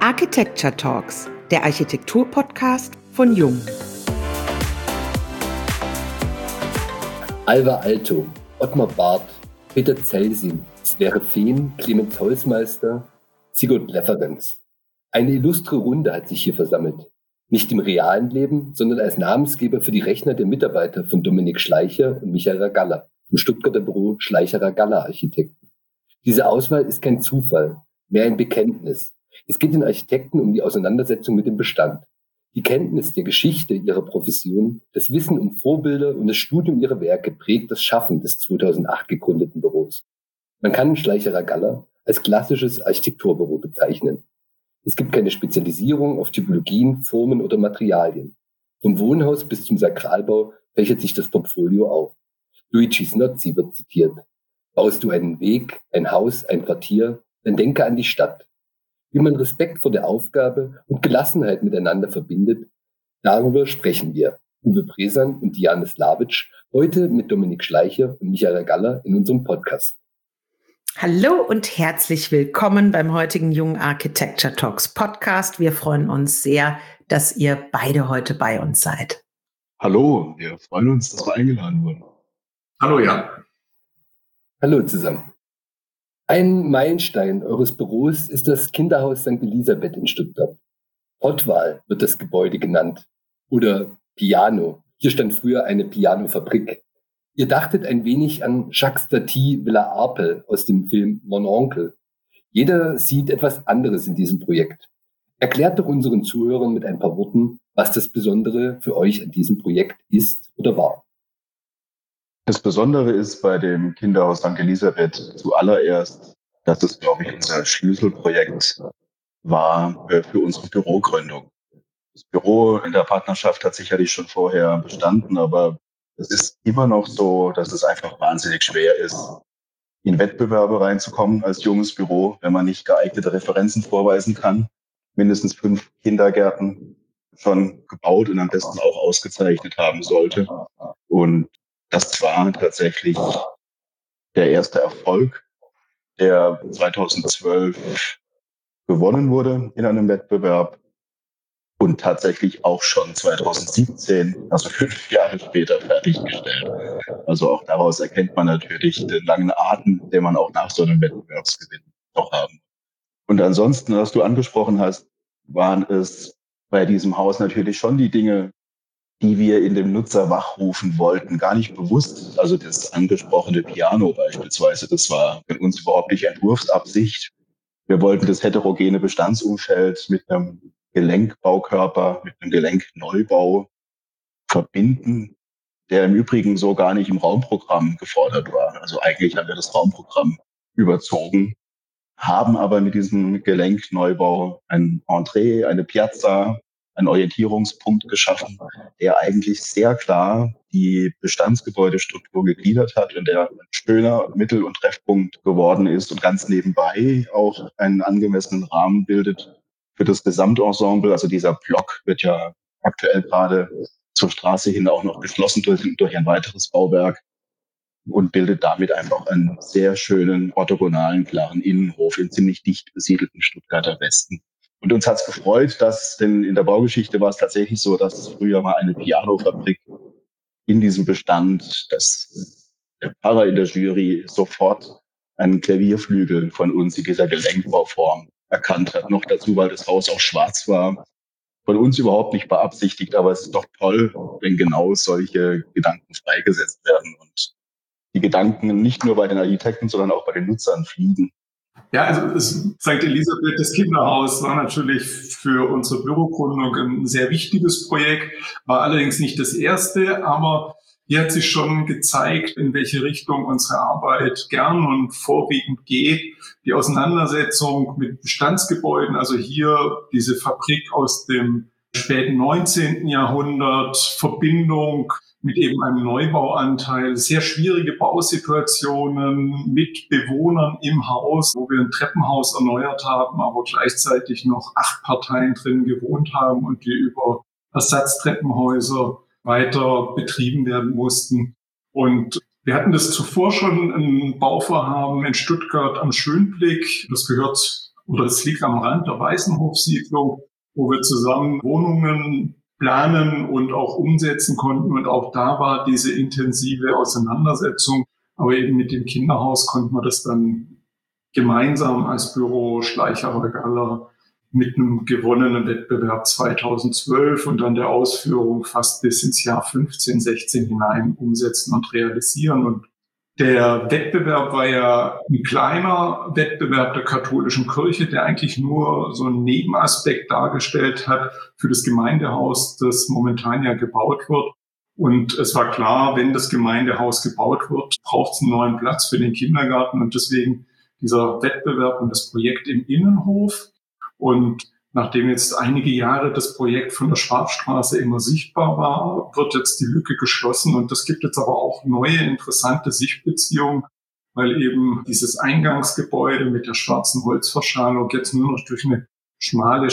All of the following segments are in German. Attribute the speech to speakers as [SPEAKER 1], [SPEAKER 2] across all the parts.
[SPEAKER 1] Architecture Talks, der Architektur-Podcast von Jung.
[SPEAKER 2] Alvar Aalto, Ottmar Barth, Peter Zelsin, Sverre Fehn, Clemens Holzmeister, Sigurd Leferenz. Eine illustre Runde hat sich hier versammelt. Nicht im realen Leben, sondern als Namensgeber für die Rechner der Mitarbeiter von Dominik Schleicher und Michael Ragalla vom Stuttgarter Büro Schleicher-Ragalla Architekten. Diese Auswahl ist kein Zufall, mehr ein Bekenntnis. Es geht den Architekten um die Auseinandersetzung mit dem Bestand. Die Kenntnis der Geschichte ihrer Profession, das Wissen um Vorbilder und das Studium ihrer Werke prägt das Schaffen des 2008 gegründeten Büros. Man kann Schleicher-Ragalla als klassisches Architekturbüro bezeichnen. Es gibt keine Spezialisierung auf Typologien, Formen oder Materialien. Vom Wohnhaus bis zum Sakralbau fächert sich das Portfolio auf. Luigi Snozzi wird zitiert: Baust du einen Weg, ein Haus, ein Quartier, dann denke an die Stadt. Wie man Respekt vor der Aufgabe und Gelassenheit miteinander verbindet, darüber sprechen wir, Uwe Bresan und Diane Slavic, heute mit Dominik Schleicher und Michael Ragalla in unserem Podcast.
[SPEAKER 1] Hallo und herzlich willkommen beim heutigen Jung Architecture Talks Podcast. Wir freuen uns sehr, dass ihr beide heute bei uns seid.
[SPEAKER 3] Hallo, wir freuen uns, dass wir eingeladen wurden.
[SPEAKER 4] Hallo, ja.
[SPEAKER 2] Hallo zusammen. Ein Meilenstein eures Büros ist das Kinderhaus St. Elisabeth in Stuttgart. Pottwal wird das Gebäude genannt. Oder Piano. Hier stand früher eine Pianofabrik. Ihr dachtet ein wenig an Jacques Tati Villa Arpels aus dem Film Mon Oncle. Jeder sieht etwas anderes in diesem Projekt. Erklärt doch unseren Zuhörern mit ein paar Worten, was das Besondere für euch an diesem Projekt ist oder war.
[SPEAKER 3] Das Besondere ist bei dem Kinderhaus St. Elisabeth zuallererst, dass es, glaube ich, unser Schlüsselprojekt war für unsere Bürogründung. Das Büro in der Partnerschaft hat sicherlich schon vorher bestanden, aber es ist immer noch so, dass es einfach wahnsinnig schwer ist, in Wettbewerbe reinzukommen als junges Büro, wenn man nicht geeignete Referenzen vorweisen kann. Mindestens 5 Kindergärten schon gebaut und am besten auch ausgezeichnet haben sollte. Und das war tatsächlich der erste Erfolg, der 2012 gewonnen wurde in einem Wettbewerb und tatsächlich auch schon 2017, also 5 Jahre später, fertiggestellt. Also auch daraus erkennt man natürlich den langen Atem, den man auch nach so einem Wettbewerbsgewinn noch haben. Und ansonsten, was du angesprochen hast, waren es bei diesem Haus natürlich schon die Dinge, die wir in dem Nutzer wachrufen wollten, gar nicht bewusst. Also das angesprochene Piano beispielsweise, das war für uns überhaupt nicht Entwurfsabsicht. Wir wollten das heterogene Bestandsumfeld mit einem Gelenkbaukörper, mit einem Gelenkneubau verbinden, der im Übrigen so gar nicht im Raumprogramm gefordert war. Also eigentlich haben wir das Raumprogramm überzogen, haben aber mit diesem Gelenkneubau ein Entree, eine Piazza, einen Orientierungspunkt geschaffen, der eigentlich sehr klar die Bestandsgebäudestruktur gegliedert hat und der ein schöner Mittel- und Treffpunkt geworden ist und ganz nebenbei auch einen angemessenen Rahmen bildet für das Gesamtensemble. Also dieser Block wird ja aktuell gerade zur Straße hin auch noch geschlossen durch ein weiteres Bauwerk und bildet damit einfach einen sehr schönen, orthogonalen, klaren Innenhof im ziemlich dicht besiedelten Stuttgarter Westen. Und uns hat es gefreut, denn in der Baugeschichte war es tatsächlich so, dass es früher mal eine Pianofabrik in diesem Bestand, dass der Pfarrer in der Jury sofort einen Klavierflügel von uns in dieser Gelenkbauform erkannt hat. Noch dazu, weil das Haus auch schwarz war. Von uns überhaupt nicht beabsichtigt, aber es ist doch toll, wenn genau solche Gedanken freigesetzt werden und die Gedanken nicht nur bei den Architekten, sondern auch bei den Nutzern fliegen.
[SPEAKER 4] Ja, also das St. Elisabeth, das Kinderhaus, war natürlich für unsere Bürogründung ein sehr wichtiges Projekt, war allerdings nicht das erste, aber hier hat sich schon gezeigt, in welche Richtung unsere Arbeit gern und vorwiegend geht. Die Auseinandersetzung mit Bestandsgebäuden, also hier diese Fabrik aus dem späten 19. Jahrhundert, Verbindung mit eben einem Neubauanteil, sehr schwierige Bausituationen mit Bewohnern im Haus, wo wir ein Treppenhaus erneuert haben, aber gleichzeitig noch 8 Parteien drin gewohnt haben und die über Ersatztreppenhäuser weiter betrieben werden mussten. Und wir hatten das zuvor schon ein Bauvorhaben in Stuttgart am Schönblick. Das gehört oder es liegt am Rand der Weißenhofsiedlung, wo wir zusammen Wohnungen planen und auch umsetzen konnten. Und auch da war diese intensive Auseinandersetzung. Aber eben mit dem Kinderhaus konnten wir das dann gemeinsam als Büro Schleicher-Galler mit einem gewonnenen Wettbewerb 2012 und dann der Ausführung fast bis ins Jahr 15, 16 hinein umsetzen und realisieren. Und der Wettbewerb war ja ein kleiner Wettbewerb der katholischen Kirche, der eigentlich nur so einen Nebenaspekt dargestellt hat für das Gemeindehaus, das momentan ja gebaut wird. Und es war klar, wenn das Gemeindehaus gebaut wird, braucht es einen neuen Platz für den Kindergarten. Und deswegen dieser Wettbewerb und das Projekt im Innenhof. Und nachdem jetzt einige Jahre das Projekt von der Schwabstraße immer sichtbar war, wird jetzt die Lücke geschlossen. Und das gibt jetzt aber auch neue, interessante Sichtbeziehungen, weil eben dieses Eingangsgebäude mit der schwarzen Holzverschalung jetzt nur noch durch eine schmale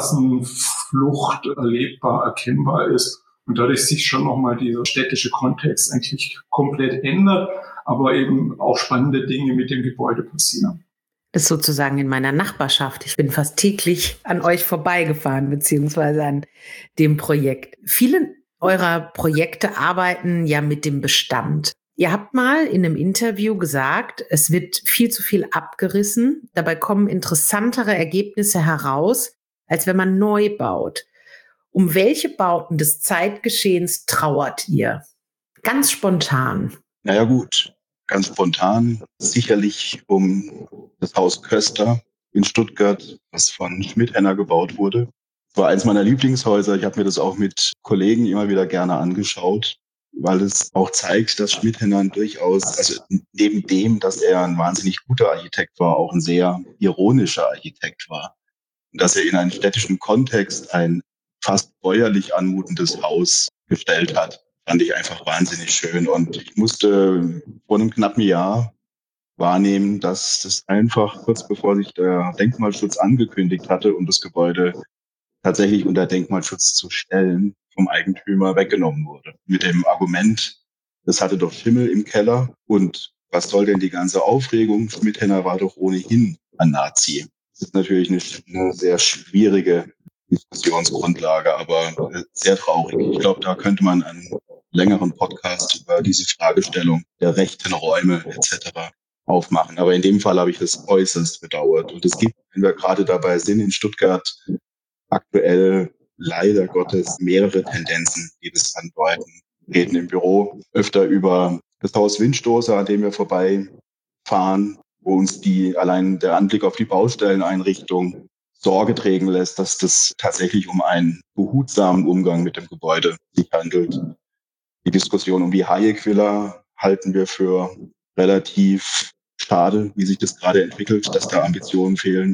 [SPEAKER 4] Straßenflucht erlebbar, erkennbar ist. Und dadurch sich schon nochmal dieser städtische Kontext eigentlich komplett ändert, aber eben auch spannende Dinge mit dem Gebäude passieren.
[SPEAKER 1] Das ist sozusagen in meiner Nachbarschaft. Ich bin fast täglich an euch vorbeigefahren, beziehungsweise an dem Projekt. Viele eurer Projekte arbeiten ja mit dem Bestand. Ihr habt mal in einem Interview gesagt, es wird viel zu viel abgerissen. Dabei kommen interessantere Ergebnisse heraus, als wenn man neu baut. Um welche Bauten des Zeitgeschehens trauert ihr? Ganz spontan.
[SPEAKER 3] Naja gut, ganz spontan sicherlich um das Haus Köster in Stuttgart, was von Schmidhenner gebaut wurde. Es war eins meiner Lieblingshäuser. Ich habe mir das auch mit Kollegen immer wieder gerne angeschaut, weil es auch zeigt, dass Schmidhenner durchaus, also neben dem, dass er ein wahnsinnig guter Architekt war, auch ein sehr ironischer Architekt war. Und dass er in einen städtischen Kontext ein fast bäuerlich anmutendes Haus gestellt hat, fand ich einfach wahnsinnig schön. Und ich musste vor einem knappen Jahr wahrnehmen, dass das einfach kurz bevor sich der Denkmalschutz angekündigt hatte, um das Gebäude tatsächlich unter Denkmalschutz zu stellen, vom Eigentümer weggenommen wurde. Mit dem Argument, das hatte doch Schimmel im Keller und was soll denn die ganze Aufregung? Schmidhenner war doch ohnehin ein Nazi. Das ist natürlich eine sehr schwierige Diskussionsgrundlage, aber sehr traurig. Ich glaube, da könnte man einen längeren Podcast über diese Fragestellung der rechten Räume etc. aufmachen. Aber in dem Fall habe ich das äußerst bedauert. Und es gibt, wenn wir gerade dabei sind, in Stuttgart aktuell leider Gottes mehrere Tendenzen, die das andeuten. Wir reden im Büro öfter über das Haus Windstoßer, an dem wir vorbeifahren, wo uns allein der Anblick auf die Baustelleneinrichtung Sorge tragen lässt, dass das tatsächlich um einen behutsamen Umgang mit dem Gebäude sich handelt. Die Diskussion um die Hayek-Villa halten wir für relativ schade, wie sich das gerade entwickelt, dass da Ambitionen fehlen.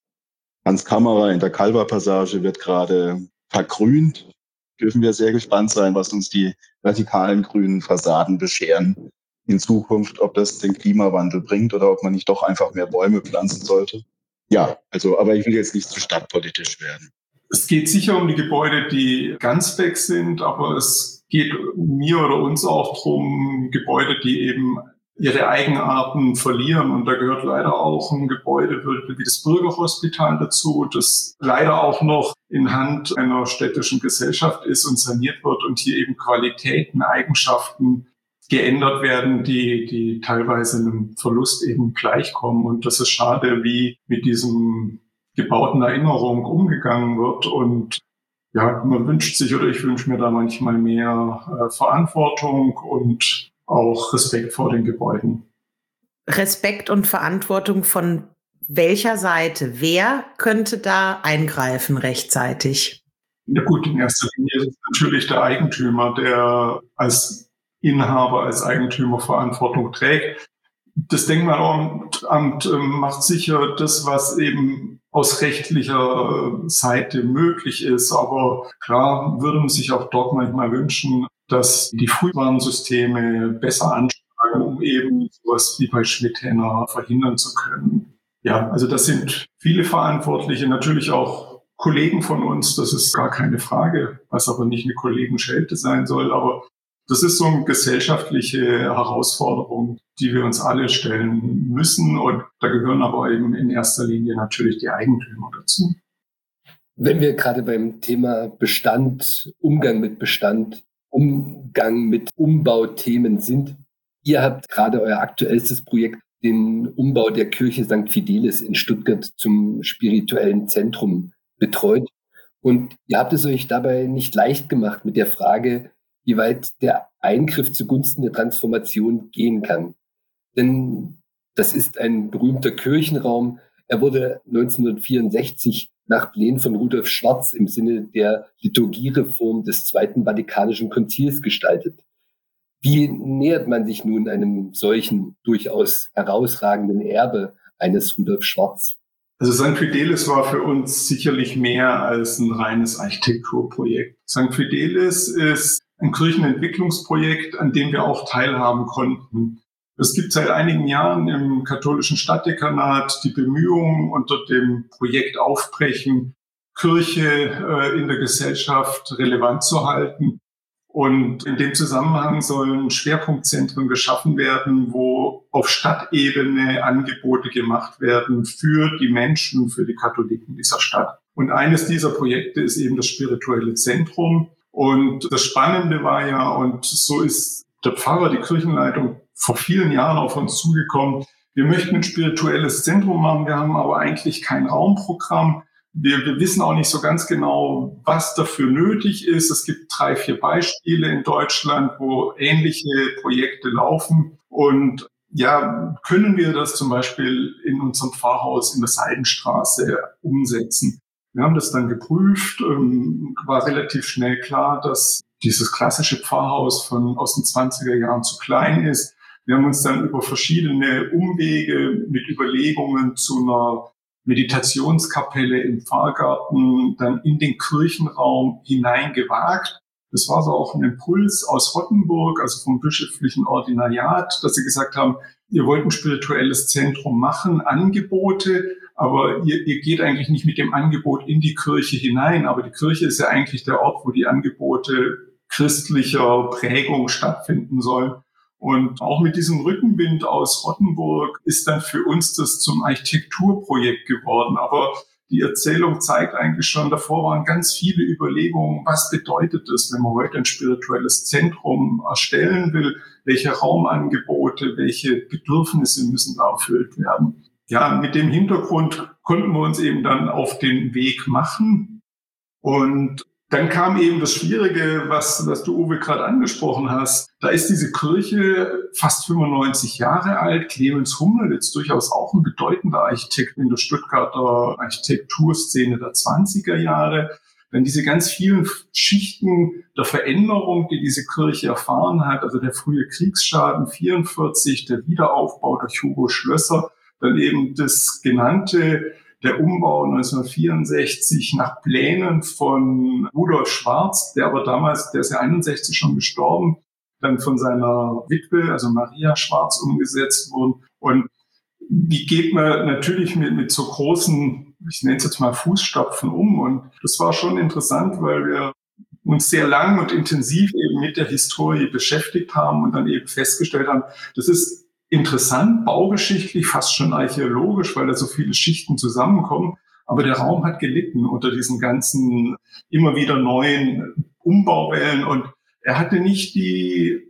[SPEAKER 3] Hans Kammerer in der Kalver-Passage wird gerade vergrünt. Dürfen wir sehr gespannt sein, was uns die radikalen grünen Fassaden bescheren in Zukunft, ob das den Klimawandel bringt oder ob man nicht doch einfach mehr Bäume pflanzen sollte. Ja, aber ich will jetzt nicht zu stadtpolitisch werden.
[SPEAKER 4] Es geht sicher um die Gebäude, die ganz weg sind, aber es geht mir oder uns auch darum, Gebäude, die eben ihre Eigenarten verlieren. Und da gehört leider auch ein Gebäude wie das Bürgerhospital dazu, das leider auch noch in Hand einer städtischen Gesellschaft ist und saniert wird und hier eben Qualitäten, Eigenschaften geändert werden, die teilweise einem Verlust eben gleichkommen. Und das ist schade, wie mit diesem gebauten Erinnerung umgegangen wird. Und ja, man wünscht sich oder ich wünsche mir da manchmal mehr Verantwortung und auch Respekt vor den Gebäuden.
[SPEAKER 1] Respekt und Verantwortung von welcher Seite? Wer könnte da eingreifen rechtzeitig?
[SPEAKER 4] Ja gut, in erster Linie ist es natürlich der Eigentümer, der als Inhaber, als Eigentümer Verantwortung trägt. Das Denkmalamt macht sicher das, was eben aus rechtlicher Seite möglich ist. Aber klar würde man sich auch dort manchmal wünschen, dass die Frühwarnsysteme besser anschlagen, um eben sowas wie bei Schmidhenner verhindern zu können. Ja, also das sind viele Verantwortliche, natürlich auch Kollegen von uns, das ist gar keine Frage, was aber nicht eine Kollegenschelte sein soll. Aber Das ist so eine gesellschaftliche Herausforderung, die wir uns alle stellen müssen. Und da gehören aber eben in erster Linie natürlich die Eigentümer dazu.
[SPEAKER 2] Wenn wir gerade beim Thema Bestand, Umgang mit Bestand, Umgang mit Umbauthemen sind, ihr habt gerade euer aktuellstes Projekt, den Umbau der Kirche St. Fidelis in Stuttgart zum spirituellen Zentrum betreut. Und ihr habt es euch dabei nicht leicht gemacht mit der Frage, wie weit der Eingriff zugunsten der Transformation gehen kann. Denn das ist ein berühmter Kirchenraum. Er wurde 1964 nach Plänen von Rudolf Schwarz im Sinne der Liturgiereform des Zweiten Vatikanischen Konzils gestaltet. Wie nähert man sich nun einem solchen durchaus herausragenden Erbe eines Rudolf Schwarz?
[SPEAKER 4] Also St. Fidelis war für uns sicherlich mehr als ein reines Architekturprojekt. St. Fidelis ist ein Kirchenentwicklungsprojekt, an dem wir auch teilhaben konnten. Es gibt seit einigen Jahren im katholischen Stadtdekanat die Bemühungen unter dem Projekt Aufbrechen, Kirche in der Gesellschaft relevant zu halten. Und in dem Zusammenhang sollen Schwerpunktzentren geschaffen werden, wo auf Stadtebene Angebote gemacht werden für die Menschen, für die Katholiken dieser Stadt. Und eines dieser Projekte ist eben das spirituelle Zentrum. Und das Spannende war ja, und so ist der Pfarrer, die Kirchenleitung, vor vielen Jahren auf uns zugekommen. Wir möchten ein spirituelles Zentrum machen, wir haben aber eigentlich kein Raumprogramm. Wir wissen auch nicht so ganz genau, was dafür nötig ist. Es gibt 3, 4 Beispiele in Deutschland, wo ähnliche Projekte laufen. Und ja, können wir das zum Beispiel in unserem Pfarrhaus in der Seidenstraße umsetzen? Wir haben das dann geprüft, war relativ schnell klar, dass dieses klassische Pfarrhaus aus den 20er Jahren zu klein ist. Wir haben uns dann über verschiedene Umwege mit Überlegungen zu einer Meditationskapelle im Pfarrgarten dann in den Kirchenraum hineingewagt. Das war so auch ein Impuls aus Rottenburg, also vom bischöflichen Ordinariat, dass sie gesagt haben, ihr wollt ein spirituelles Zentrum machen, Angebote, aber ihr geht eigentlich nicht mit dem Angebot in die Kirche hinein. Aber die Kirche ist ja eigentlich der Ort, wo die Angebote christlicher Prägung stattfinden sollen. Und auch mit diesem Rückenwind aus Rottenburg ist dann für uns das zum Architekturprojekt geworden. Aber die Erzählung zeigt eigentlich schon, davor waren ganz viele Überlegungen, was bedeutet es, wenn man heute ein spirituelles Zentrum erstellen will, welche Raumangebote, welche Bedürfnisse müssen da erfüllt werden. Ja, mit dem Hintergrund konnten wir uns eben dann auf den Weg machen. Und dann kam eben das Schwierige, was du, Uwe, gerade angesprochen hast. Da ist diese Kirche fast 95 Jahre alt. Clemens Hummel, jetzt durchaus auch ein bedeutender Architekt in der Stuttgarter Architekturszene der 20er Jahre. Dann diese ganz vielen Schichten der Veränderung, die diese Kirche erfahren hat, also der frühe Kriegsschaden 44, der Wiederaufbau durch Hugo Schlösser, dann eben das genannte der Umbau 1964 nach Plänen von Rudolf Schwarz, der aber damals, der ist ja 61 schon gestorben, dann von seiner Witwe, also Maria Schwarz, umgesetzt wurden. Und wie geht man natürlich mit so großen, ich nenne es jetzt mal Fußstapfen um? Und das war schon interessant, weil wir uns sehr lang und intensiv eben mit der Historie beschäftigt haben und dann eben festgestellt haben, das ist interessant, baugeschichtlich, fast schon archäologisch, weil da so viele Schichten zusammenkommen. Aber der Raum hat gelitten unter diesen ganzen immer wieder neuen Umbauwellen. Und er hatte nicht die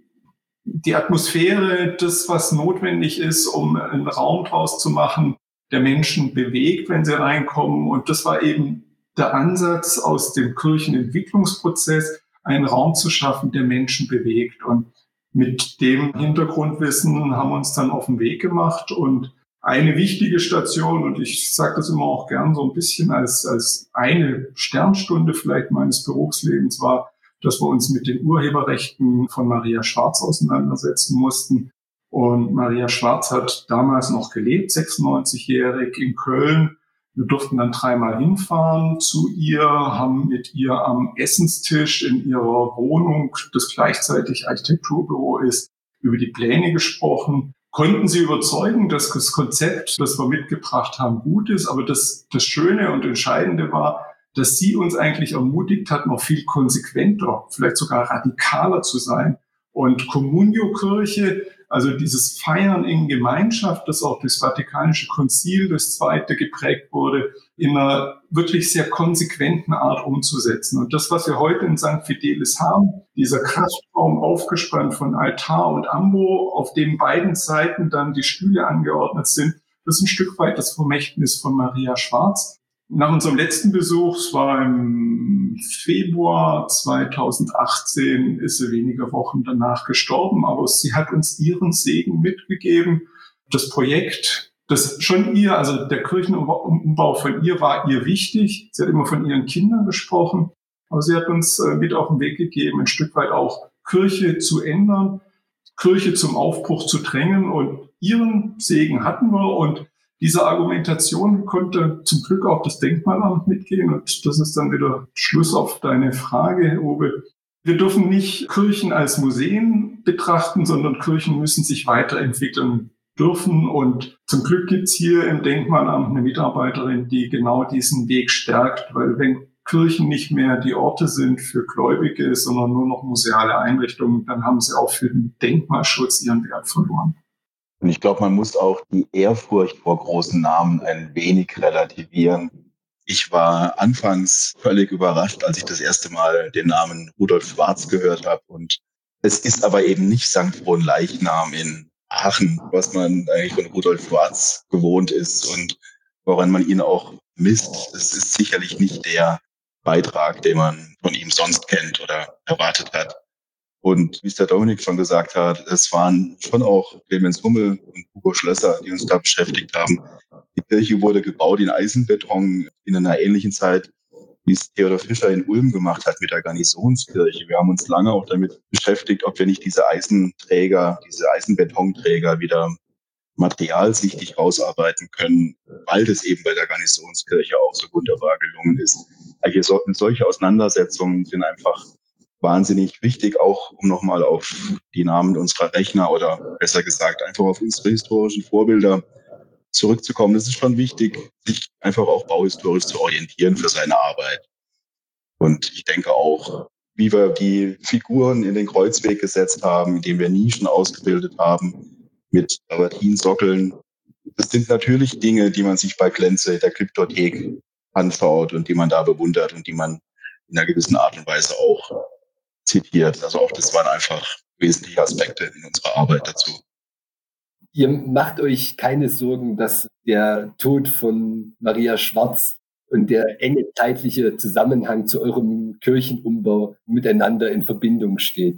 [SPEAKER 4] Atmosphäre, das, was notwendig ist, um einen Raum draus zu machen, der Menschen bewegt, wenn sie reinkommen. Und das war eben der Ansatz aus dem Kirchenentwicklungsprozess, einen Raum zu schaffen, der Menschen bewegt. Und mit dem Hintergrundwissen haben wir uns dann auf den Weg gemacht. Und eine wichtige Station, und ich sage das immer auch gern so ein bisschen als eine Sternstunde vielleicht meines Berufslebens, war, dass wir uns mit den Urheberrechten von Maria Schwarz auseinandersetzen mussten. Und Maria Schwarz hat damals noch gelebt, 96-jährig in Köln. Wir durften dann 3-mal hinfahren zu ihr, haben mit ihr am Essenstisch in ihrer Wohnung, das gleichzeitig Architekturbüro ist, über die Pläne gesprochen, konnten sie überzeugen, dass das Konzept, das wir mitgebracht haben, gut ist. Aber das Schöne und Entscheidende war, dass sie uns eigentlich ermutigt hat, noch viel konsequenter, vielleicht sogar radikaler zu sein Und Communio-Kirche, also dieses Feiern in Gemeinschaft, das auch das Vatikanische Konzil, das Zweite, geprägt wurde, in einer wirklich sehr konsequenten Art umzusetzen. Und das, was wir heute in St. Fidelis haben, dieser Kraftraum aufgespannt von Altar und Ambo, auf dem beiden Seiten dann die Stühle angeordnet sind, das ist ein Stück weit das Vermächtnis von Maria Schwarz. Nach unserem letzten Besuch, es war im Februar 2018, ist sie wenige Wochen danach gestorben, aber sie hat uns ihren Segen mitgegeben. Das Projekt, das schon ihr, also der Kirchenumbau von ihr war ihr wichtig. Sie hat immer von ihren Kindern gesprochen, aber sie hat uns mit auf den Weg gegeben, ein Stück weit auch Kirche zu ändern, Kirche zum Aufbruch zu drängen, und ihren Segen hatten wir, und diese Argumentation konnte zum Glück auch das Denkmalamt mitgehen, und das ist dann wieder Schluss auf deine Frage, Uwe. Wir dürfen nicht Kirchen als Museen betrachten, sondern Kirchen müssen sich weiterentwickeln dürfen, und zum Glück gibt's hier im Denkmalamt eine Mitarbeiterin, die genau diesen Weg stärkt, weil wenn Kirchen nicht mehr die Orte sind für Gläubige, sondern nur noch museale Einrichtungen, dann haben sie auch für den Denkmalschutz ihren Wert verloren.
[SPEAKER 3] Und ich glaube, man muss auch die Ehrfurcht vor großen Namen ein wenig relativieren. Ich war anfangs völlig überrascht, als ich das erste Mal den Namen Rudolf Schwarz gehört habe. Und es ist aber eben nicht St. Fronleichnam in Aachen, was man eigentlich von Rudolf Schwarz gewohnt ist und woran man ihn auch misst. Es ist sicherlich nicht der Beitrag, den man von ihm sonst kennt oder erwartet hat. Und wie es der Dominik schon gesagt hat, es waren schon auch Clemens Hummel und Hugo Schlösser, die uns da beschäftigt haben. Die Kirche wurde gebaut in Eisenbeton in einer ähnlichen Zeit, wie es Theodor Fischer in Ulm gemacht hat mit der Garnisonskirche. Wir haben uns lange auch damit beschäftigt, ob wir nicht diese Eisenträger, diese Eisenbetonträger wieder materialsichtig rausarbeiten können, weil das eben bei der Garnisonskirche auch so wunderbar gelungen ist. Also solche Auseinandersetzungen sind einfach wahnsinnig wichtig, auch um nochmal auf die Namen unserer Rechner oder besser gesagt einfach auf unsere historischen Vorbilder zurückzukommen. Es ist schon wichtig, sich einfach auch bauhistorisch zu orientieren für seine Arbeit. Und ich denke auch, wie wir die Figuren in den Kreuzweg gesetzt haben, indem wir Nischen ausgebildet haben mit Travertinsockeln. Das sind natürlich Dinge, die man sich bei Klenze der Kryptothek anschaut und die man da bewundert und die man in einer gewissen Art und Weise auch zitiert. Also auch das waren einfach wesentliche Aspekte in unserer Arbeit dazu.
[SPEAKER 2] Ihr macht euch keine Sorgen, dass der Tod von Maria Schwarz und der enge zeitliche Zusammenhang zu eurem Kirchenumbau miteinander in Verbindung steht?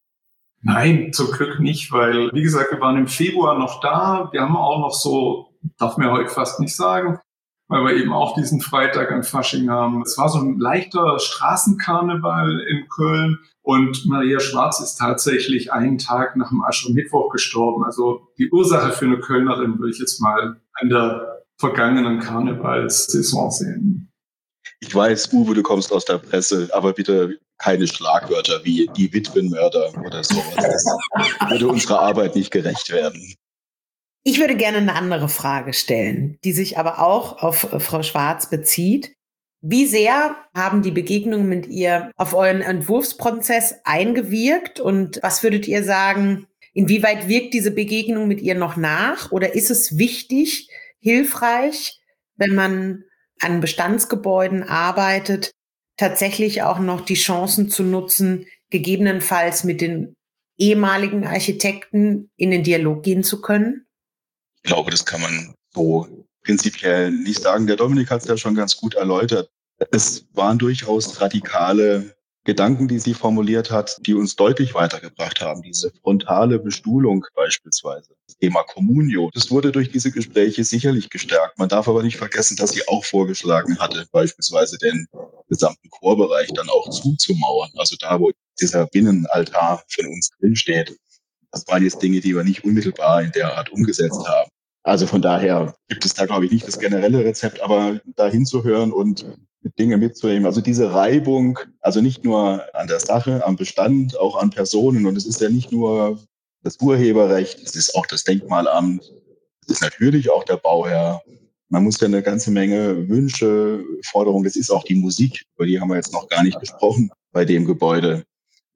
[SPEAKER 4] Nein, zum Glück nicht, weil, wie gesagt, wir waren im Februar noch da. Wir haben auch noch so, darf man heute fast nicht sagen, weil wir eben auch diesen Freitag an Fasching haben. Es war so ein leichter Straßenkarneval in Köln, und Maria Schwarz ist tatsächlich einen Tag nach dem Aschermittwoch gestorben. Also die Ursache für eine Kölnerin würde ich jetzt mal an der vergangenen Karnevalssaison sehen.
[SPEAKER 3] Ich weiß, Uwe, du kommst aus der Presse, aber bitte keine Schlagwörter wie die Witwenmörder oder sowas. Das würde unserer Arbeit nicht gerecht werden.
[SPEAKER 1] Ich würde gerne eine andere Frage stellen, die sich aber auch auf Frau Schwarz bezieht. Wie sehr haben die Begegnungen mit ihr auf euren Entwurfsprozess eingewirkt, und was würdet ihr sagen, inwieweit wirkt diese Begegnung mit ihr noch nach, oder ist es wichtig, hilfreich, wenn man an Bestandsgebäuden arbeitet, tatsächlich auch noch die Chancen zu nutzen, gegebenenfalls mit den ehemaligen Architekten in den Dialog gehen zu können?
[SPEAKER 3] Ich glaube, das kann man so prinzipiell nicht sagen. Der Dominik hat es ja schon ganz gut erläutert. Es waren durchaus radikale Gedanken, die sie formuliert hat, die uns deutlich weitergebracht haben. Diese frontale Bestuhlung beispielsweise. Das Thema Communio, das wurde durch diese Gespräche sicherlich gestärkt. Man darf aber nicht vergessen, dass sie auch vorgeschlagen hatte, beispielsweise den gesamten Chorbereich dann auch zuzumauern. Also da, wo dieser Binnenaltar von uns drinsteht. Das waren jetzt Dinge, die wir nicht unmittelbar in der Art umgesetzt haben. Also von daher gibt es da, glaube ich, nicht das generelle Rezept, aber da hinzuhören und Dinge mitzunehmen. Also diese Reibung, also nicht nur an der Sache, am Bestand, auch an Personen. Und es ist ja nicht nur das Urheberrecht, es ist auch das Denkmalamt, es ist natürlich auch der Bauherr. Man muss ja eine ganze Menge Wünsche, Forderungen, das ist auch die Musik, über die haben wir jetzt noch gar nicht gesprochen bei dem Gebäude.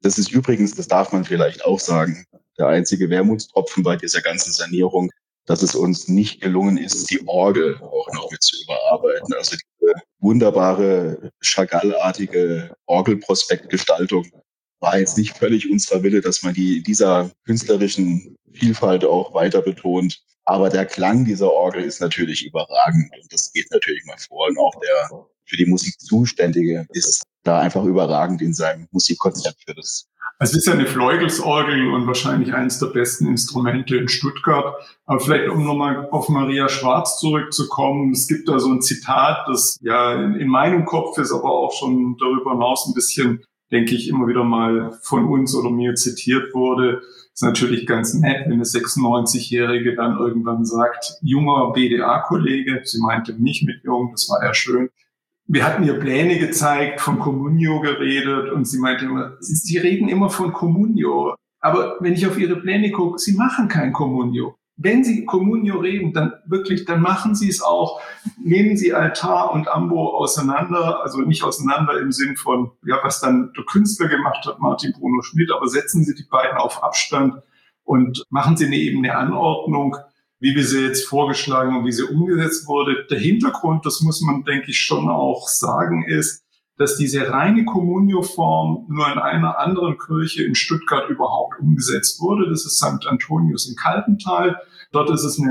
[SPEAKER 3] Das ist übrigens, das darf man vielleicht auch sagen, der einzige Wermutstropfen bei dieser ganzen Sanierung, dass es uns nicht gelungen ist, die Orgel auch noch mit zu überarbeiten. Also diese wunderbare, Chagall-artige Orgelprospektgestaltung war jetzt nicht völlig unserer Wille, dass man die in dieser künstlerischen Vielfalt auch weiter betont. Aber der Klang dieser Orgel ist natürlich überragend und das geht natürlich mal vor. Und auch der für die Musik Zuständige ist da einfach überragend in seinem Musikkonzept für das.
[SPEAKER 4] Es ist ja eine Fleugels-Orgel und wahrscheinlich eines der besten Instrumente in Stuttgart. Aber vielleicht, um nochmal auf Maria Schwarz zurückzukommen, es gibt da so ein Zitat, das ja in meinem Kopf ist, aber auch schon darüber hinaus ein bisschen, denke ich, immer wieder mal von uns oder mir zitiert wurde. Ist natürlich ganz nett, wenn eine 96-Jährige dann irgendwann sagt, junger BDA-Kollege, sie meinte mich mit jung, das war ja schön. Wir hatten ihr Pläne gezeigt, von Communio geredet und sie meinte immer, sie reden immer von Communio. Aber wenn ich auf ihre Pläne gucke, sie machen kein Communio. Wenn sie Communio reden, dann wirklich, dann machen sie es auch. Nehmen sie Altar und Ambo auseinander, also nicht auseinander im Sinn von, ja, was dann der Künstler gemacht hat, Martin Bruno Schmidt, aber setzen Sie die beiden auf Abstand und machen Sie eben eine Anordnung, wie wir sie jetzt vorgeschlagen und wie sie umgesetzt wurde. Der Hintergrund, das muss man, denke ich, schon auch sagen, ist, dass diese reine Communio-Form nur in einer anderen Kirche in Stuttgart überhaupt umgesetzt wurde. Das ist St. Antonius in Kaltental. Dort ist es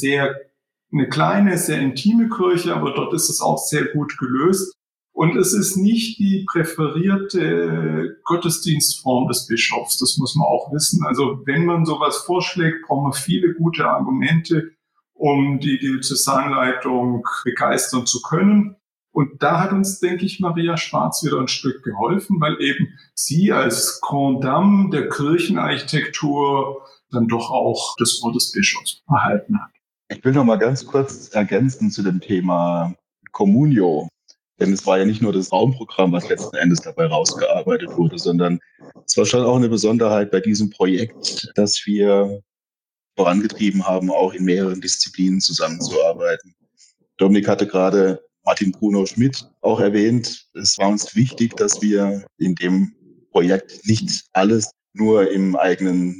[SPEAKER 4] eine kleine, sehr intime Kirche, aber dort ist es auch sehr gut gelöst. Und es ist nicht die präferierte Gottesdienstform des Bischofs. Das muss man auch wissen. Also wenn man sowas vorschlägt, braucht man viele gute Argumente, um die Diözesanleitung begeistern zu können. Und da hat uns, denke ich, Maria Schwarz wieder ein Stück geholfen, weil eben sie als Grand Dame der Kirchenarchitektur dann doch auch das Wort des Bischofs erhalten hat.
[SPEAKER 3] Ich will noch mal ganz kurz ergänzen zu dem Thema Communio. Denn es war ja nicht nur das Raumprogramm, was letzten Endes dabei rausgearbeitet wurde, sondern es war schon auch eine Besonderheit bei diesem Projekt, dass wir vorangetrieben haben, auch in mehreren Disziplinen zusammenzuarbeiten. Dominik hatte gerade Martin Bruno Schmidt auch erwähnt. Es war uns wichtig, dass wir in dem Projekt nicht alles nur im eigenen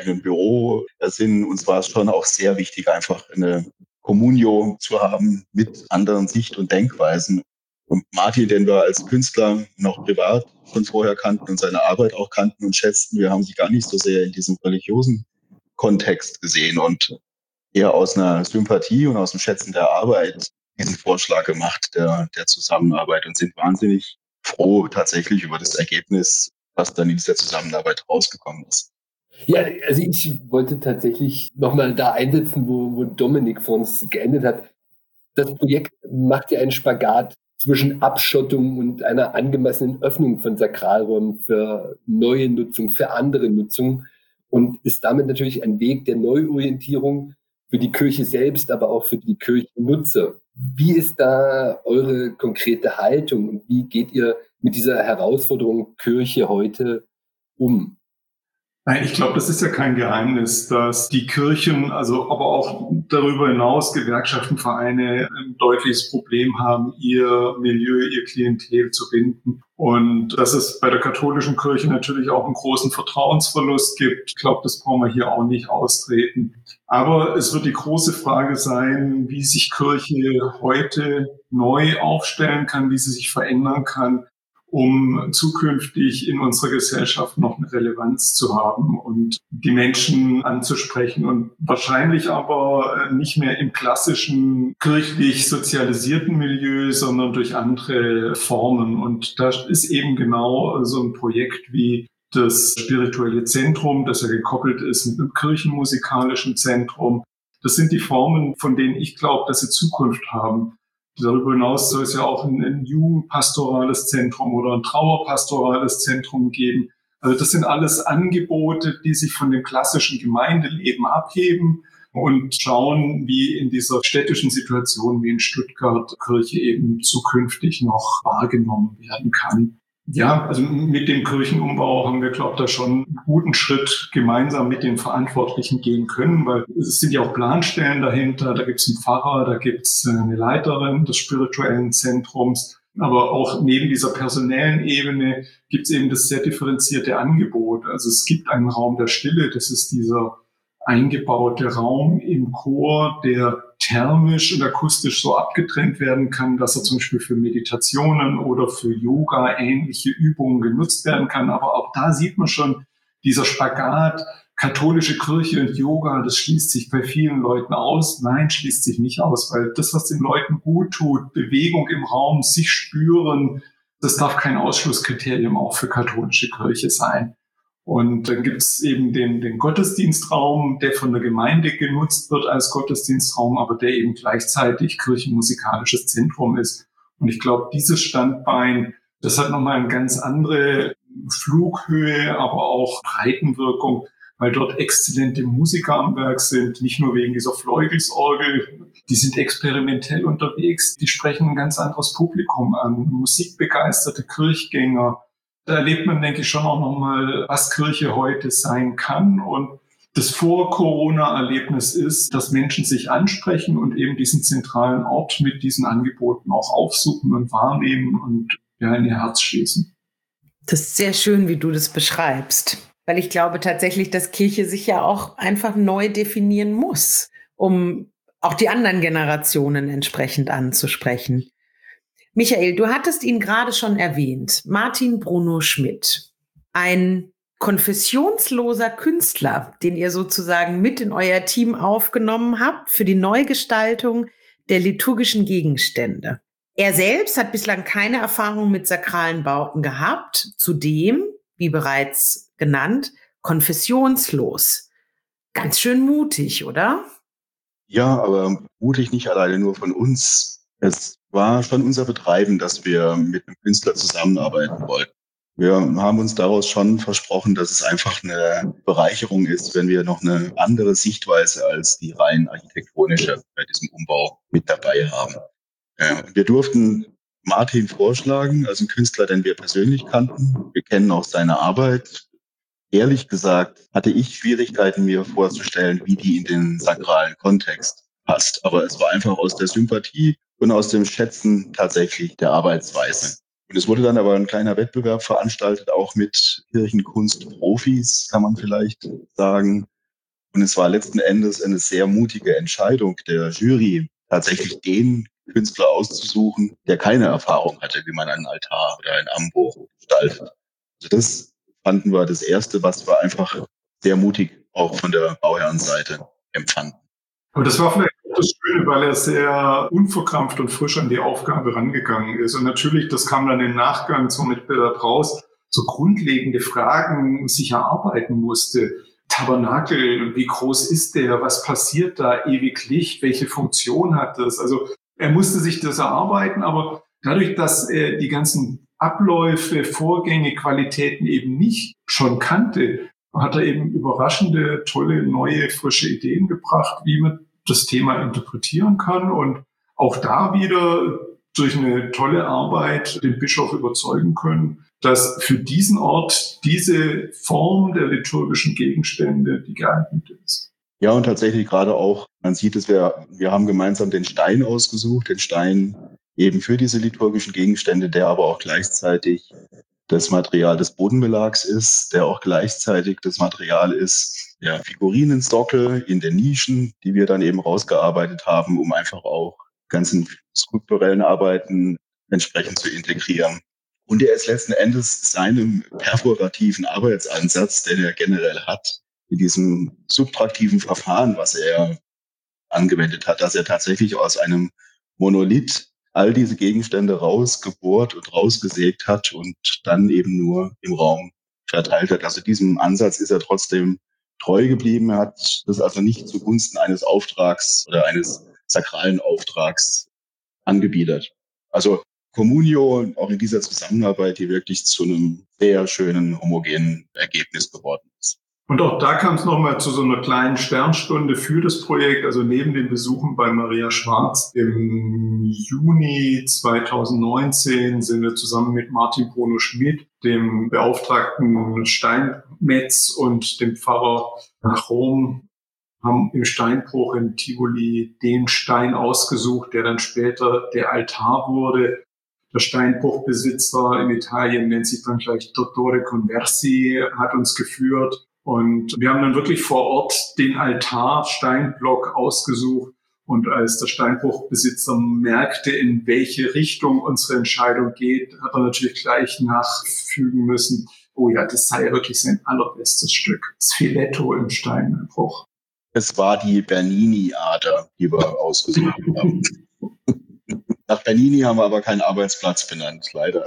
[SPEAKER 3] Büro sind. Uns war es schon auch sehr wichtig, einfach eine Communio zu haben mit anderen Sicht- und Denkweisen. Und Martin, den wir als Künstler noch privat von vorher kannten und seine Arbeit auch kannten und schätzten, wir haben sie gar nicht so sehr in diesem religiösen Kontext gesehen und eher aus einer Sympathie und aus dem Schätzen der Arbeit diesen Vorschlag gemacht der Zusammenarbeit und sind wahnsinnig froh tatsächlich über das Ergebnis, was dann in dieser Zusammenarbeit rausgekommen ist.
[SPEAKER 2] Ja, also ich wollte tatsächlich nochmal da einsetzen, wo Dominik vor uns geendet hat. Das Projekt macht ja einen Spagat zwischen Abschottung und einer angemessenen Öffnung von Sakralräumen für neue Nutzung, für andere Nutzung und ist damit natürlich ein Weg der Neuorientierung für die Kirche selbst, aber auch für die Kirchennutzer. Wie ist da eure konkrete Haltung und wie geht ihr mit dieser Herausforderung Kirche heute um?
[SPEAKER 4] Nein, ich glaube, das ist ja kein Geheimnis, dass die Kirchen, also aber auch darüber hinaus Gewerkschaften, Vereine ein deutliches Problem haben, ihr Milieu, ihr Klientel zu binden. Und dass es bei der katholischen Kirche natürlich auch einen großen Vertrauensverlust gibt. Ich glaube, das brauchen wir hier auch nicht austreten. Aber es wird die große Frage sein, wie sich Kirche heute neu aufstellen kann, wie sie sich verändern kann, um zukünftig in unserer Gesellschaft noch eine Relevanz zu haben und die Menschen anzusprechen und wahrscheinlich aber nicht mehr im klassischen kirchlich sozialisierten Milieu, sondern durch andere Formen. Und da ist eben genau so ein Projekt wie das spirituelle Zentrum, das ja gekoppelt ist mit einem kirchenmusikalischen Zentrum. Das sind die Formen, von denen ich glaube, dass sie Zukunft haben. Darüber hinaus soll es ja auch ein jugendpastorales Zentrum oder ein trauerpastorales Zentrum geben. Also das sind alles Angebote, die sich von dem klassischen Gemeindeleben abheben und schauen, wie in dieser städtischen Situation wie in Stuttgart Kirche eben zukünftig noch wahrgenommen werden kann. Ja, also mit dem Kirchenumbau haben wir, glaube ich, da schon einen guten Schritt gemeinsam mit den Verantwortlichen gehen können, weil es sind ja auch Planstellen dahinter, da gibt es einen Pfarrer, da gibt es eine Leiterin des spirituellen Zentrums. Aber auch neben dieser personellen Ebene gibt es eben das sehr differenzierte Angebot. Also es gibt einen Raum der Stille, das ist dieser eingebaute Raum im Chor, der thermisch und akustisch so abgetrennt werden kann, dass er zum Beispiel für Meditationen oder für Yoga ähnliche Übungen genutzt werden kann. Aber auch da sieht man schon, dieser Spagat, katholische Kirche und Yoga, das schließt sich bei vielen Leuten aus. Nein, schließt sich nicht aus, weil das, was den Leuten gut tut, Bewegung im Raum, sich spüren, das darf kein Ausschlusskriterium auch für katholische Kirche sein. Und dann gibt es eben den Gottesdienstraum, der von der Gemeinde genutzt wird als Gottesdienstraum, aber der eben gleichzeitig kirchenmusikalisches Zentrum ist. Und ich glaube, dieses Standbein, das hat nochmal eine ganz andere Flughöhe, aber auch Breitenwirkung, weil dort exzellente Musiker am Werk sind, nicht nur wegen dieser Fleugels-Orgel, die sind experimentell unterwegs, die sprechen ein ganz anderes Publikum an, musikbegeisterte Kirchgänger. Da erlebt man, denke ich, schon auch nochmal, was Kirche heute sein kann. Und das Vor-Corona-Erlebnis ist, dass Menschen sich ansprechen und eben diesen zentralen Ort mit diesen Angeboten auch aufsuchen und wahrnehmen und ja, in ihr Herz schließen.
[SPEAKER 1] Das ist sehr schön, wie du das beschreibst. Weil ich glaube tatsächlich, dass Kirche sich ja auch einfach neu definieren muss, um auch die anderen Generationen entsprechend anzusprechen. Michael, du hattest ihn gerade schon erwähnt, Martin Bruno Schmidt, ein konfessionsloser Künstler, den ihr sozusagen mit in euer Team aufgenommen habt für die Neugestaltung der liturgischen Gegenstände. Er selbst hat bislang keine Erfahrung mit sakralen Bauten gehabt, zudem, wie bereits genannt, konfessionslos. Ganz schön mutig, oder?
[SPEAKER 3] Ja, aber mutig nicht alleine nur von uns. Es war schon unser Betreiben, dass wir mit einem Künstler zusammenarbeiten wollten. Wir haben uns daraus schon versprochen, dass es einfach eine Bereicherung ist, wenn wir noch eine andere Sichtweise als die rein architektonische bei diesem Umbau mit dabei haben. Wir durften Martin vorschlagen, als einen Künstler, den wir persönlich kannten. Wir kennen auch seine Arbeit. Ehrlich gesagt hatte ich Schwierigkeiten, mir vorzustellen, wie die in den sakralen Kontext passt. Aber es war einfach aus der Sympathie und aus dem Schätzen tatsächlich der Arbeitsweise. Und es wurde dann aber ein kleiner Wettbewerb veranstaltet, auch mit Kirchenkunstprofis, kann man vielleicht sagen. Und es war letzten Endes eine sehr mutige Entscheidung der Jury, tatsächlich den Künstler auszusuchen, der keine Erfahrung hatte, wie man einen Altar oder ein Ambo gestaltet. Also das fanden wir das Erste, was wir einfach sehr mutig auch von der Bauherrenseite empfanden.
[SPEAKER 4] Aber das war vielleicht auch das Schöne, weil er sehr unverkrampft und frisch an die Aufgabe rangegangen ist. Und natürlich, das kam dann im Nachgang zum Wettbewerb raus, so grundlegende Fragen sich erarbeiten musste. Tabernakel, wie groß ist der? Was passiert da? Ewig Licht? Welche Funktion hat das? Also er musste sich das erarbeiten, aber dadurch, dass er die ganzen Abläufe, Vorgänge, Qualitäten eben nicht schon kannte, hat er eben überraschende, tolle, neue, frische Ideen gebracht, wie man das Thema interpretieren kann und auch da wieder durch eine tolle Arbeit den Bischof überzeugen können, dass für diesen Ort diese Form der liturgischen Gegenstände die geeignete ist.
[SPEAKER 3] Ja, und tatsächlich gerade auch, man sieht es, wir haben gemeinsam den Stein ausgesucht, den Stein eben für diese liturgischen Gegenstände, der aber auch gleichzeitig das Material des Bodenbelags ist, der auch gleichzeitig das Material ist, der Figurinensockel in den Nischen, die wir dann eben rausgearbeitet haben, um einfach auch ganzen skulpturellen Arbeiten entsprechend zu integrieren. Und er ist letzten Endes seinem perforativen Arbeitsansatz, den er generell hat, in diesem subtraktiven Verfahren, was er angewendet hat, dass er tatsächlich aus einem Monolith all diese Gegenstände rausgebohrt und rausgesägt hat und dann eben nur im Raum verteilt hat. Also diesem Ansatz ist er trotzdem treu geblieben. Er hat das also nicht zugunsten eines Auftrags oder eines sakralen Auftrags angebiedert. Also Communio, auch in dieser Zusammenarbeit, die wirklich zu einem sehr schönen, homogenen Ergebnis geworden ist.
[SPEAKER 4] Und auch da kam es nochmal zu so einer kleinen Sternstunde für das Projekt. Also neben den Besuchen bei Maria Schwarz im Juni 2019 sind wir zusammen mit Martin Bruno Schmidt, dem beauftragten Steinmetz und dem Pfarrer nach Rom, haben im Steinbruch in Tivoli den Stein ausgesucht, der dann später der Altar wurde. Der Steinbruchbesitzer in Italien nennt sich dann gleich Dottore Conversi, hat uns geführt. Und wir haben dann wirklich vor Ort den Altar Steinblock ausgesucht. Und als der Steinbruchbesitzer merkte, in welche Richtung unsere Entscheidung geht, hat er natürlich gleich nachfügen müssen, oh ja, das sei ja wirklich sein allerbestes Stück. Das Filetto im Steinbruch.
[SPEAKER 3] Es war die Bernini-Ader, die wir ausgesucht haben. Nach Bernini haben wir aber keinen Arbeitsplatz benannt, leider.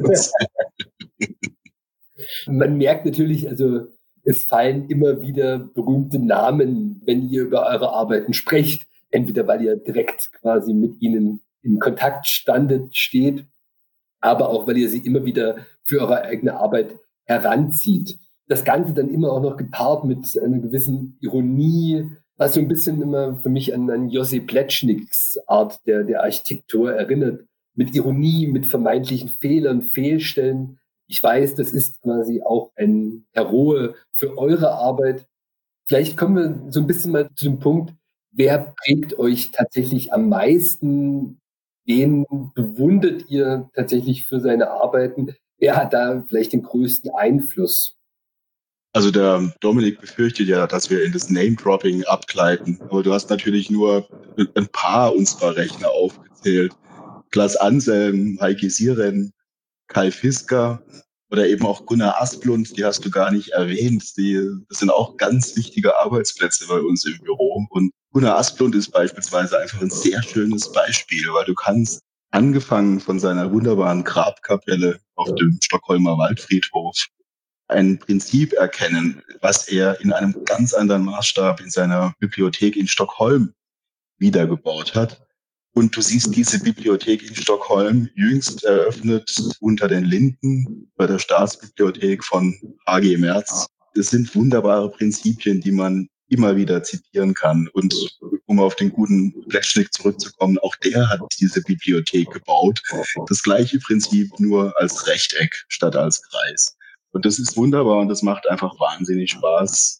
[SPEAKER 2] Man merkt natürlich, also es fallen immer wieder berühmte Namen, wenn ihr über eure Arbeiten sprecht. Entweder weil ihr direkt quasi mit ihnen in Kontakt steht, aber auch weil ihr sie immer wieder für eure eigene Arbeit heranzieht. Das Ganze dann immer auch noch gepaart mit einer gewissen Ironie, was so ein bisschen immer für mich an Josse Plečniks Art der Architektur erinnert. Mit Ironie, mit vermeintlichen Fehlern, Fehlstellen. Ich weiß, das ist quasi auch ein Heroe für eure Arbeit. Vielleicht kommen wir so ein bisschen mal zu dem Punkt, wer prägt euch tatsächlich am meisten? Wen bewundert ihr tatsächlich für seine Arbeiten? Wer hat da vielleicht den größten Einfluss?
[SPEAKER 3] Also der Dominik befürchtet ja, dass wir in das Name-Dropping abgleiten. Aber du hast natürlich nur ein paar unserer Rechner aufgezählt. Klaas Anselm, Heike Siren, Kai Fisker oder eben auch Gunnar Asplund, die hast du gar nicht erwähnt. Das sind auch ganz wichtige Arbeitsplätze bei uns im Büro. Und Gunnar Asplund ist beispielsweise einfach ein sehr schönes Beispiel, weil du kannst, angefangen von seiner wunderbaren Grabkapelle auf dem Stockholmer Waldfriedhof, ein Prinzip erkennen, was er in einem ganz anderen Maßstab in seiner Bibliothek in Stockholm wiedergebaut hat. Und du siehst diese Bibliothek in Stockholm jüngst eröffnet unter den Linden bei der Staatsbibliothek von H.G. Merz. Das sind wunderbare Prinzipien, die man immer wieder zitieren kann. Und um auf den guten Plečnik zurückzukommen, auch der hat diese Bibliothek gebaut. Das gleiche Prinzip, nur als Rechteck statt als Kreis. Und das ist wunderbar und das macht einfach wahnsinnig Spaß,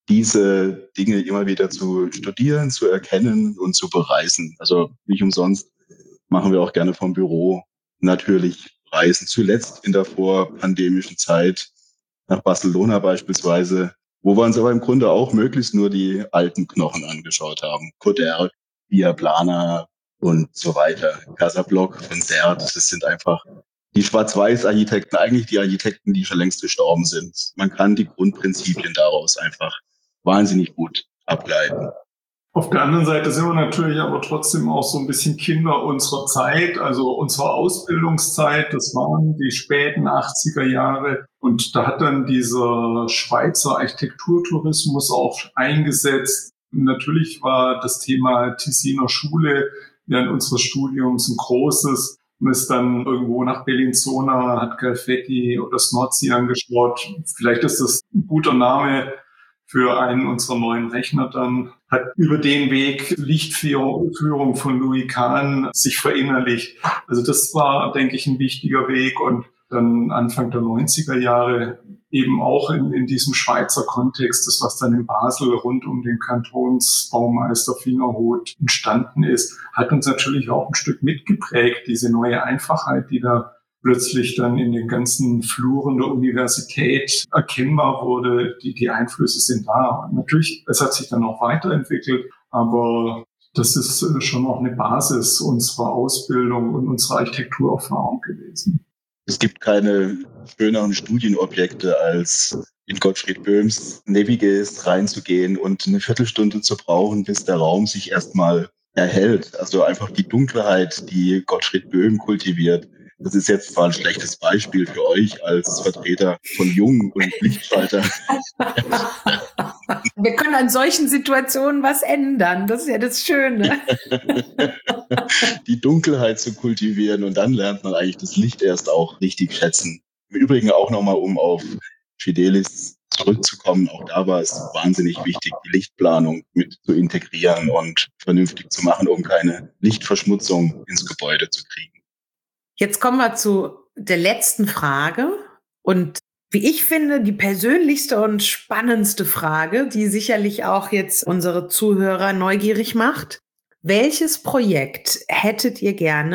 [SPEAKER 3] diese Dinge immer wieder zu studieren, zu erkennen und zu bereisen. Also nicht umsonst machen wir auch gerne vom Büro natürlich Reisen. Zuletzt in der vorpandemischen Zeit nach Barcelona beispielsweise, wo wir uns aber im Grunde auch möglichst nur die alten Knochen angeschaut haben. Coderch, Via Plana und so weiter. Casablanc von Sert, das sind einfach die Schwarz-Weiß-Architekten, eigentlich die Architekten, die schon längst gestorben sind. Man kann die Grundprinzipien daraus einfach wahnsinnig gut ableiten.
[SPEAKER 4] Auf der anderen Seite sind wir natürlich aber trotzdem auch so ein bisschen Kinder unserer Zeit, also unserer Ausbildungszeit. Das waren die späten 80er Jahre. Und da hat dann dieser Schweizer Architekturtourismus auch eingesetzt. Natürlich war das Thema Tessiner Schule während unseres Studiums ein großes. Man ist dann irgendwo nach Bellinzona, hat Galfetti oder Snozzi angeschaut. Vielleicht ist das ein guter Name für einen unserer neuen Rechner dann, hat über den Weg Lichtführung von Louis Kahn sich verinnerlicht. Also das war, denke ich, ein wichtiger Weg. Und dann Anfang der 90er Jahre eben auch in diesem Schweizer Kontext, das was dann in Basel rund um den Kantonsbaumeister Fingerhut entstanden ist, hat uns natürlich auch ein Stück mitgeprägt, diese neue Einfachheit, die da plötzlich dann in den ganzen Fluren der Universität erkennbar wurde, die Einflüsse sind da. Und natürlich, es hat sich dann auch weiterentwickelt, aber das ist schon auch eine Basis unserer Ausbildung und unserer Architekturerfahrung gewesen.
[SPEAKER 3] Es gibt keine schöneren Studienobjekte, als in Gottfried Böhms Navigate reinzugehen und eine Viertelstunde zu brauchen, bis der Raum sich erstmal erhält. Also einfach die Dunkelheit, die Gottfried Böhm kultiviert. Das ist jetzt zwar ein schlechtes Beispiel für euch als Vertreter von Jung und Lichtschalter.
[SPEAKER 1] Wir können an solchen Situationen was ändern. Das ist ja das Schöne.
[SPEAKER 3] Die Dunkelheit zu kultivieren und dann lernt man eigentlich das Licht erst auch richtig schätzen. Im Übrigen auch nochmal, um auf Fidelis zurückzukommen, auch da war es wahnsinnig wichtig, die Lichtplanung mit zu integrieren und vernünftig zu machen, um keine Lichtverschmutzung ins Gebäude zu kriegen.
[SPEAKER 1] Jetzt kommen wir zu der letzten Frage und wie ich finde, die persönlichste und spannendste Frage, die sicherlich auch jetzt unsere Zuhörer neugierig macht. Welches Projekt hättet ihr gerne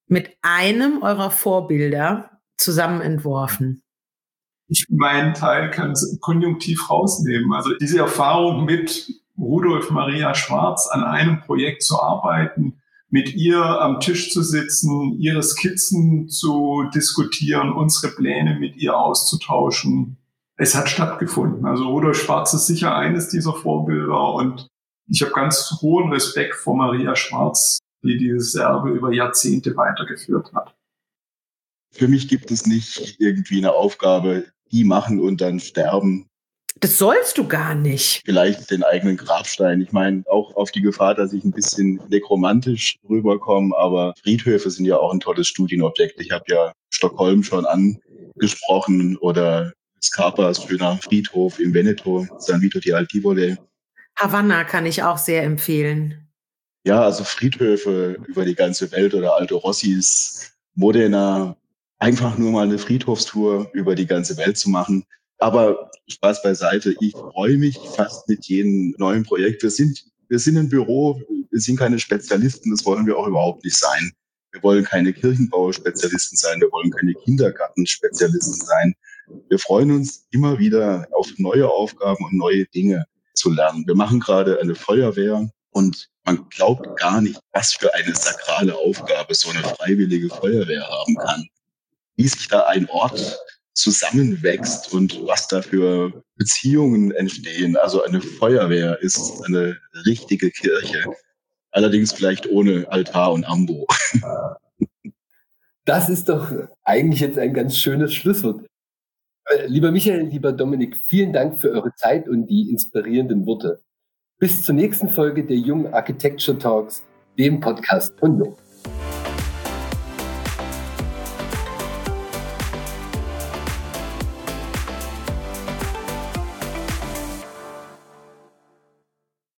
[SPEAKER 1] mit einem eurer Vorbilder zusammen entworfen?
[SPEAKER 4] Ich meinen Teil kann es konjunktiv rausnehmen. Also diese Erfahrung mit Rudolf Maria Schwarz an einem Projekt zu arbeiten, mit ihr am Tisch zu sitzen, ihre Skizzen zu diskutieren, unsere Pläne mit ihr auszutauschen. Es hat stattgefunden. Also Rudolf Schwarz ist sicher eines dieser Vorbilder und ich habe ganz hohen Respekt vor Maria Schwarz, die dieses Erbe über Jahrzehnte weitergeführt hat.
[SPEAKER 3] Für mich gibt es nicht irgendwie eine Aufgabe, die machen und dann sterben.
[SPEAKER 1] Das sollst du gar nicht.
[SPEAKER 3] Vielleicht den eigenen Grabstein. Ich meine, auch auf die Gefahr, dass ich ein bisschen nekromantisch rüberkomme, aber Friedhöfe sind ja auch ein tolles Studienobjekt. Ich habe ja Stockholm schon angesprochen oder Scarpas schöner Friedhof in Veneto, San Vito di Altivole.
[SPEAKER 1] Havanna kann ich auch sehr empfehlen.
[SPEAKER 3] Ja, also Friedhöfe über die ganze Welt oder Alto Rossis, Modena, einfach nur mal eine Friedhofstour über die ganze Welt zu machen. Aber Spaß beiseite, ich freue mich fast mit jedem neuen Projekt. Wir sind ein Büro, wir sind keine Spezialisten, das wollen wir auch überhaupt nicht sein. Wir wollen keine Kirchenbauspezialisten sein, wir wollen keine Kindergartenspezialisten sein. Wir freuen uns immer wieder auf neue Aufgaben und neue Dinge zu lernen. Wir machen gerade eine Feuerwehr und man glaubt gar nicht, was für eine sakrale Aufgabe so eine freiwillige Feuerwehr haben kann. Wie sich da ein Ort zusammenwächst und was da für Beziehungen entstehen. Also eine Feuerwehr ist eine richtige Kirche. Allerdings vielleicht ohne Altar und Ambo.
[SPEAKER 2] Das ist doch eigentlich jetzt ein ganz schönes Schlusswort. Lieber Michael, lieber Dominik, vielen Dank für eure Zeit und die inspirierenden Worte. Bis zur nächsten Folge der Jung Architecture Talks, dem Podcast von Jung.